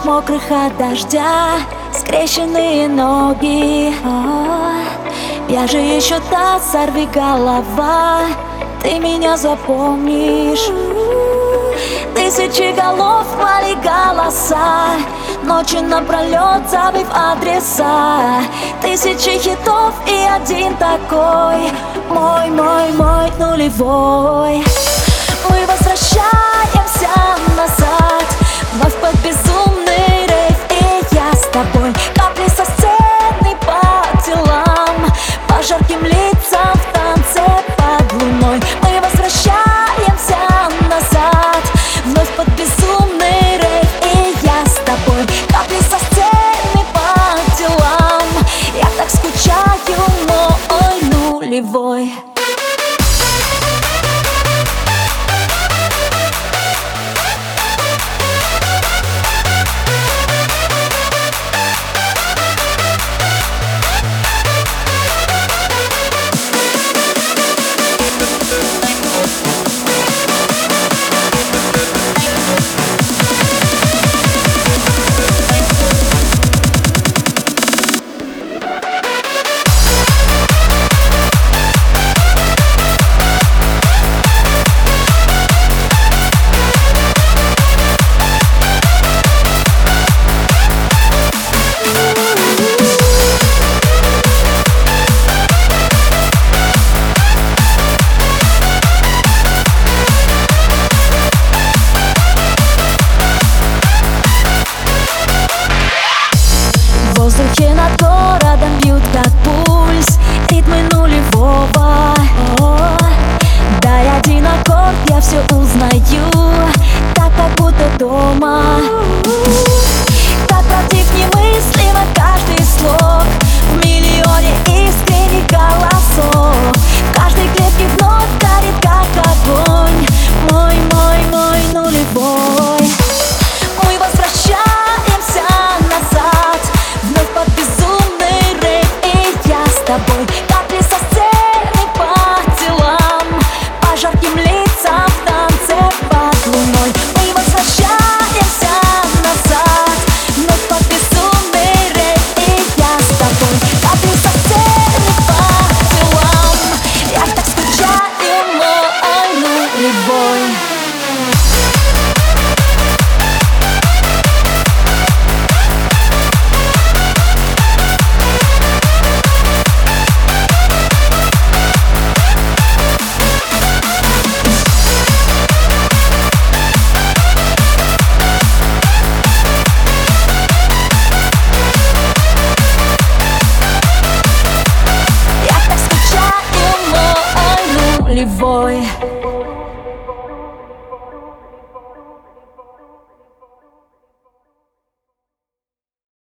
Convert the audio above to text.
мокрых от дождя, скрещенные ноги. Я же еще та сорвиголова, ты меня запомнишь. Тысячи голов, мои голоса, ночи напролет забыв адреса. Тысячи хитов и один такой, мой нулевой. Мы возвращаемся назад, вновь под безумный рейв, и я с тобой. Капли со сцены по телам, по жарким лицам в танце под луной. Мы возвращаемся назад, вновь под безумный рейв, и я с тобой. Капли со сцены по телам, я так скучаю, мой нулевой. В воздухе над городом бьют как пульс ритмы нулевого. Дай один аккорд, я все узнаю, так как будто дома. Так правдив немыслимо каждый слог, в миллионе искренних голосов. В каждой клетке вновь горит как огонь, мой нулевой. Мы возвращаемся назад, вновь под безумный рейв, и я с тобой. Капли со сцены по телам, по жарким лицам в танце под луной. Мы возвращаемся назад, вновь под безумный рейв, и я с тобой. Капли со сцены по телам, я так скучаю, мой нулевой. Нулевой.